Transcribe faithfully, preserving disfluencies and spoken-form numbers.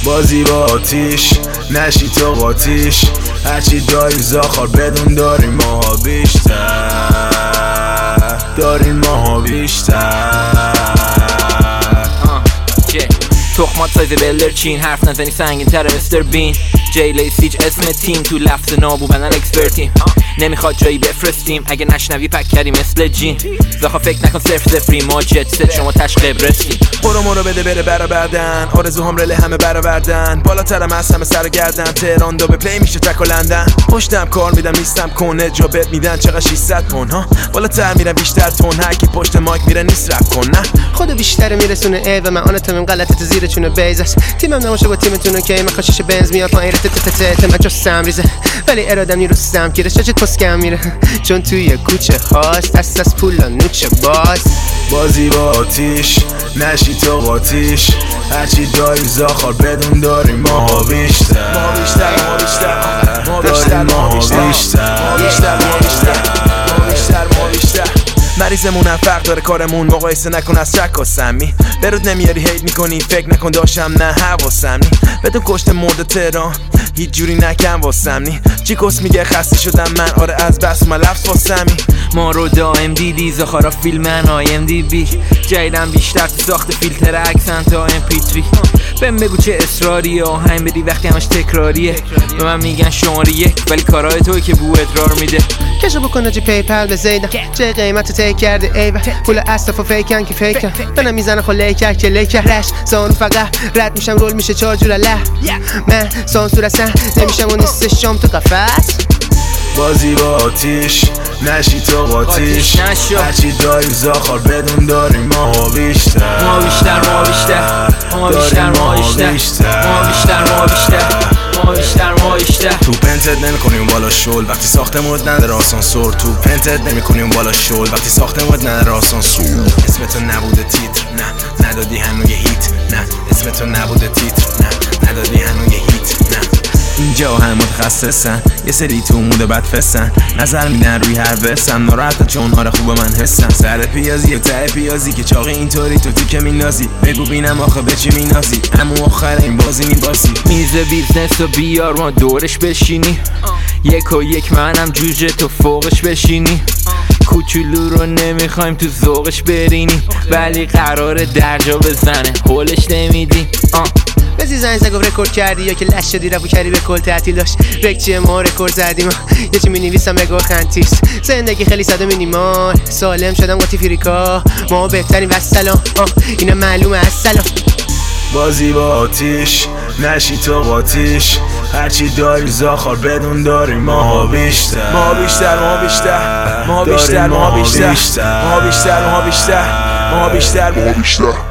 بازی با آتیش نشی تو قاتیش، هرچی داری زاخار بدون داریم ماها بیشتر، داریم ماها بیشتر. تخمات سایز بلدرچین، حرف نزنی سنگین تره مستر بین. جی لیسیج اسم تیم، تو لفظ نابو بدن اکسپرتیم. نمیخواد جایی بفرستیم، اگه نشنوی پک کردی مثل جین. زاخا فکر نکن صرف صفری، ما جت ست شما تش قبرسیم. برو مرو بده بره برآوردن، آرزوهام رله همه برآوردن. بالاترم از همه سر گردن، تهران دو به پلی میشه تک و لندن. پشتم کار میدم نیستم کنه، جا بهت میدن چقدر ششصد تن ها. بالاتر میرم بیشتر تن، هر کی پشت مایک میره نیست رپ کن نه. خود بیشتر میرسونه ای و من آن تمام غلطت زیر چونه بیز است. تیمم نماشه با تیمتون که من خاشش بنز میاد پایین رت تت تت من جو سمریزه، ولی ارادم نیرو سم گیره شاجت پسکم میره، چون توی کوچه هاست دست از پولا نوچه باز. بازی با آتیش نشی تو قاتیش، هرچی داری زاخار بدون داریم ماها بیشتر، ما بیشتر ما بیشتر ما بیشتر ما بیشتر ما بیشتر ما بیشتر ما بیشتر ما بیشتر. مریضمون فرق داره کارمون، مقایسه نکن از شک و سمی. برود نمیاری هیت میکنی، فکر نکن داشتم نه حواسم نی. بدون کشت مرد تهران هیچ جوری نکن واسم نی. چی کس میگه خسته شدم من، آره از بس من لفظ واسمی. ما رو دائم دیدی زاخارا فیلمن آی ام دی بی. جایدم بیشتر تو ساخت فیلتر اکسن تا ام پی تری. بهم بگو چه اصراری آهنگ بدی وقتی همش تکراریه. به من میگن شماره یک ولی کارهای توی که بو ادرار میده. کشو بکنه جی پیپل به زیدم، چه قیمت تیک کرده ایوه. پول اصطفا فیکن که فیکن، دنم میزنه خو لیکر که لیکر رش. زانو فقط رد میشم رول میشه چار جور له. من سانسور اصلا نمیشم و نیست شام تو قفص. بازی با آتیش نشی تو قاتیش، هرچی داری زاخار بدون داریم ماها بیشتر، ما بیشتر ما بیشتر ما بیشتر ما بیشتر ما بیشتر ما بیشتر ما بیشتر ما بیشتر. تو پنتت نمیکنیم بالا شل وقتی ساختمون نداره آسانسور. تو پنتت نمیکنیم بالا شل وقتی ساختمون نداره آسانسور. اسم تو نبوده تیتر، نه ندادی هنوز یه هیت، نه اسم تو نبوده تیتر، نه ندادی هنوز یه هیت، نه. اینجا هم متخصصن، یه سری تو موده بد فسن، نظر میدن روی هر وسم. ناراحت چون هاره خوبه من حسن، سر پیازی و ته پیازی که چاقی اینطوری تو تیکه مینازی. بگو بینم آخه به چی مینازی، همون آخر این بازی میباسی. میز بیزنس و بیار ما دورش بشینی، یک و یک منم جوجه تو فوقش بشینی. کوچولو رو نمیخوایم تو ذوقش برینی، ولی قراره درجا بزنه هولش نمیدی. بزی زنگ زنگ رکورد کردی یا که لش شدی رفو کردی به کل تعطیل داشت. رکچیه ما رکورد زدیم، یه چی مینویسم بگو خنتیس. زندگی خیلی ساده مینیمال، سالم شدم قاطی فریکا. ما بهترین وسلام، اینا معلومه از سلام. بازی با آتیش نشی تو قاتیش، هرچی داری زاخار بدون داریم ماها بیشتر، ما بیشتر ما بیشتر ما بیشتر ما بیشتر ما بیشتر ما بیشتر ما بیشتر ما بیشتر.